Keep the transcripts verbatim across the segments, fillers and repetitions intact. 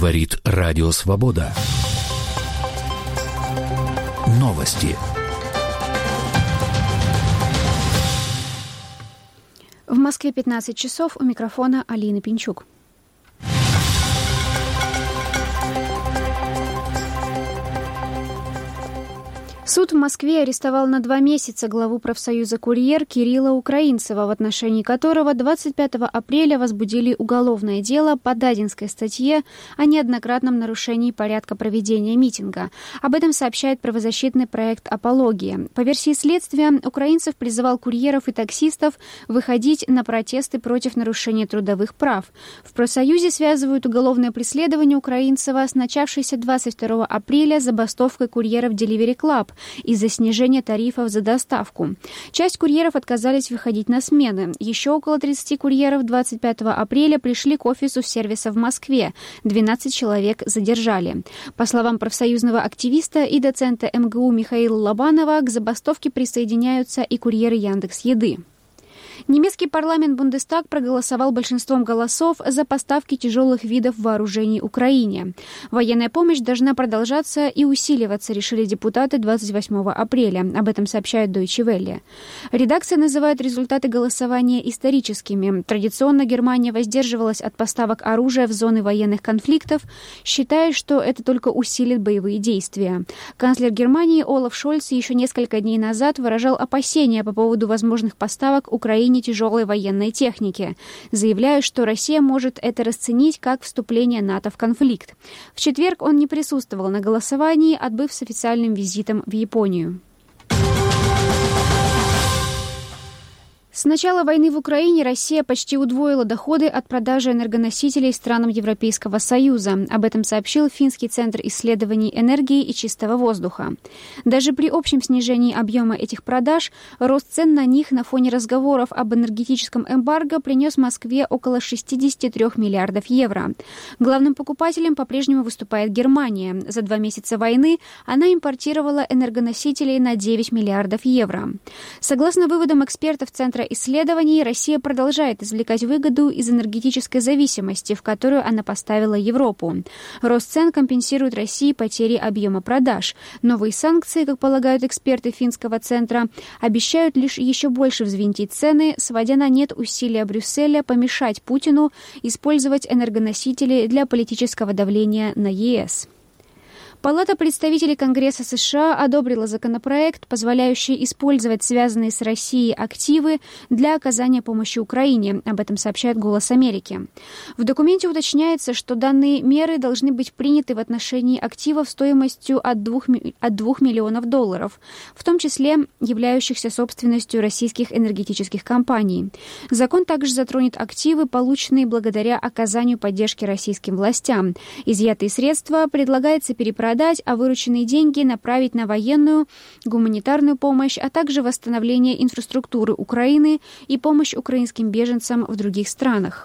Говорит Радио Свобода. Новости. В Москве пятнадцать часов, у микрофона Алина Пинчук. Суд в Москве арестовал на два месяца главу профсоюза «Курьер» Кирилла Украинцева, в отношении которого двадцать пятого апреля возбудили уголовное дело по Дадинской статье о неоднократном нарушении порядка проведения митинга. Об этом сообщает правозащитный проект «Апология». По версии следствия, Украинцев призывал курьеров и таксистов выходить на протесты против нарушения трудовых прав. В профсоюзе связывают уголовное преследование Украинцева с начавшейся двадцать второго апреля забастовкой курьеров Delivery Club из-за снижения тарифов за доставку. Часть курьеров отказались выходить на смены. Еще около тридцати курьеров двадцать пятого апреля пришли к офису сервиса в Москве. двенадцать человек задержали. По словам профсоюзного активиста и доцента эм гэ у Михаила Лобанова, к забастовке присоединяются и курьеры Яндекс.Еды. Немецкий парламент Бундестаг проголосовал большинством голосов за поставки тяжелых видов вооружений Украине. Военная помощь должна продолжаться и усиливаться, решили депутаты двадцать восьмого апреля. Об этом сообщает Deutsche Welle. Редакция называет результаты голосования историческими. Традиционно Германия воздерживалась от поставок оружия в зоны военных конфликтов, считая, что это только усилит боевые действия. Канцлер Германии Олаф Шольц еще несколько дней назад выражал опасения по поводу возможных поставок Украине тяжелой военной техники, заявляя, что Россия может это расценить как вступление НАТО в конфликт. В четверг он не присутствовал на голосовании, отбыв с официальным визитом в Японию. С начала войны в Украине Россия почти удвоила доходы от продажи энергоносителей странам Европейского Союза. Об этом сообщил Финский центр исследований энергии и чистого воздуха. Даже при общем снижении объема этих продаж, рост цен на них на фоне разговоров об энергетическом эмбарго принес Москве около шестьдесят три миллиардов евро. Главным покупателем по-прежнему выступает Германия. За два месяца войны она импортировала энергоносителей на девять миллиардов евро. Согласно выводам экспертов Центра исследований, Россия продолжает извлекать выгоду из энергетической зависимости, в которую она поставила Европу. Рост цен компенсирует России потери объема продаж. Новые санкции, как полагают эксперты Финского центра, обещают лишь еще больше взвинтить цены, сводя на нет усилия Брюсселя помешать Путину использовать энергоносители для политического давления на е эс. Палата представителей Конгресса США одобрила законопроект, позволяющий использовать связанные с Россией активы для оказания помощи Украине. Об этом сообщает «Голос Америки». В документе уточняется, что данные меры должны быть приняты в отношении активов стоимостью от двух, от двух миллионов долларов, в том числе являющихся собственностью российских энергетических компаний. Закон также затронет активы, полученные благодаря оказанию поддержки российским властям. Изъятые средства предлагается перепродать, а вырученные деньги направить на военную, гуманитарную помощь, а также восстановление инфраструктуры Украины и помощь украинским беженцам в других странах.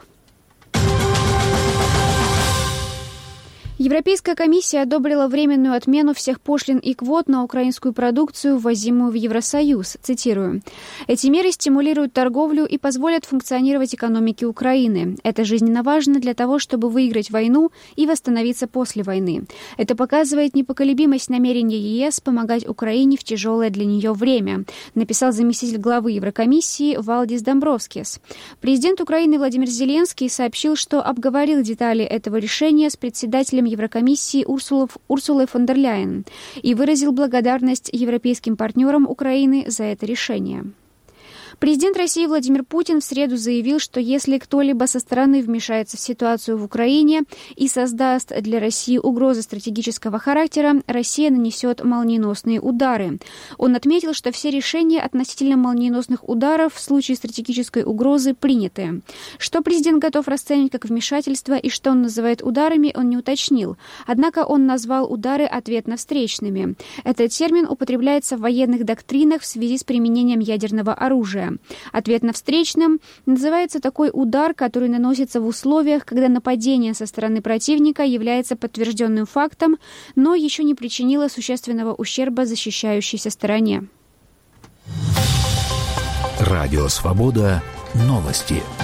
Европейская комиссия одобрила временную отмену всех пошлин и квот на украинскую продукцию, ввозимую в Евросоюз. Цитирую. «Эти меры стимулируют торговлю и позволят функционировать экономике Украины. Это жизненно важно для того, чтобы выиграть войну и восстановиться после войны. Это показывает непоколебимость намерения е эс помогать Украине в тяжелое для нее время», написал заместитель главы Еврокомиссии Валдис Домбровскис. Президент Украины Владимир Зеленский сообщил, что обговорил детали этого решения с председателем Еврокомиссии Урсулой фон дер Ляйен и выразил благодарность европейским партнерам Украины за это решение. Президент России Владимир Путин в среду заявил, что если кто-либо со стороны вмешается в ситуацию в Украине и создаст для России угрозы стратегического характера, Россия нанесет молниеносные удары. Он отметил, что все решения относительно молниеносных ударов в случае стратегической угрозы приняты. Что президент готов расценивать как вмешательство и что он называет ударами, он не уточнил. Однако он назвал удары ответно-встречными. Этот термин употребляется в военных доктринах в связи с применением ядерного оружия. Ответно-встречным называется такой удар, который наносится в условиях, когда нападение со стороны противника является подтвержденным фактом, но еще не причинило существенного ущерба защищающейся стороне. Радио Свобода. Новости.